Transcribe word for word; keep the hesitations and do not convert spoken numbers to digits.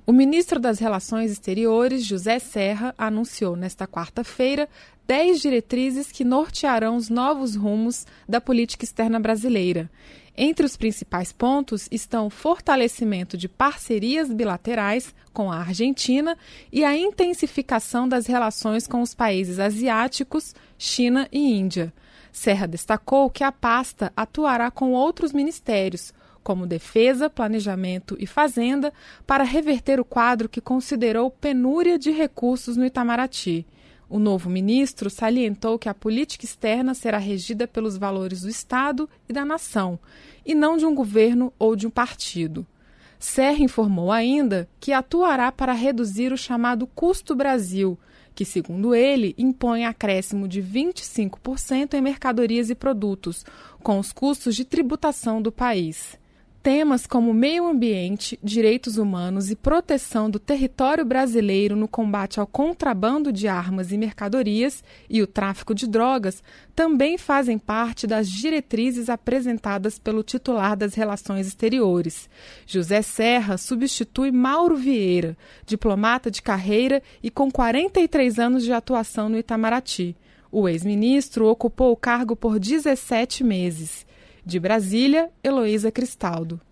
O ministro das Relações Exteriores, José Serra, anunciou nesta quarta-feira dez diretrizes que nortearão os novos rumos da política externa brasileira. Entre os principais pontos estão o fortalecimento de parcerias bilaterais com a Argentina e a intensificação das relações com os países asiáticos, China e Índia. Serra destacou que a pasta atuará com outros ministérios, como Defesa, Planejamento e Fazenda, para reverter o quadro que considerou penúria de recursos no Itamaraty. O novo ministro salientou que a política externa será regida pelos valores do Estado e da nação, e não de um governo ou de um partido. Serra informou ainda que atuará para reduzir o chamado Custo Brasil, que, segundo ele, impõe acréscimo de vinte e cinco por cento em mercadorias e produtos, com os custos de tributação do país. Temas como meio ambiente, direitos humanos e proteção do território brasileiro no combate ao contrabando de armas e mercadorias e o tráfico de drogas também fazem parte das diretrizes apresentadas pelo titular das Relações Exteriores. José Serra substitui Mauro Vieira, diplomata de carreira e com quarenta e três anos de atuação no Itamaraty. O ex-ministro ocupou o cargo por dezessete meses. De Brasília, Heloísa Cristaldo.